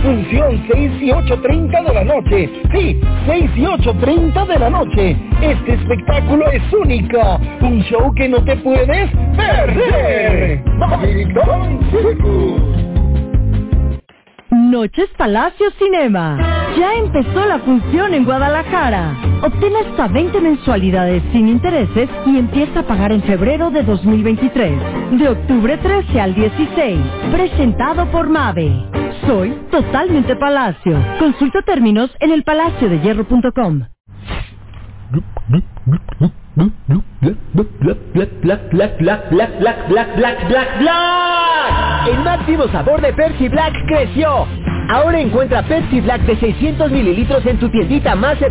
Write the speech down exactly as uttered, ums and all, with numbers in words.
Función seis y ocho treinta de la noche. Sí, seis y ocho treinta de la noche. Este espectáculo es único. Un show que no te puedes perder. Maritón Circus. Noches Palacio Cinema. Ya empezó la función en Guadalajara. Obtén hasta veinte mensualidades sin intereses y empieza a pagar en febrero de dos mil veintitrés. De octubre trece al dieciséis. Presentado por Mave. Soy totalmente Palacio. Consulta términos en el palacio de hierro punto com. El máximo sabor de Pepsi Black creció. Ahora encuentra Pepsi Black de seiscientos mililitros en tu tiendita más cercana.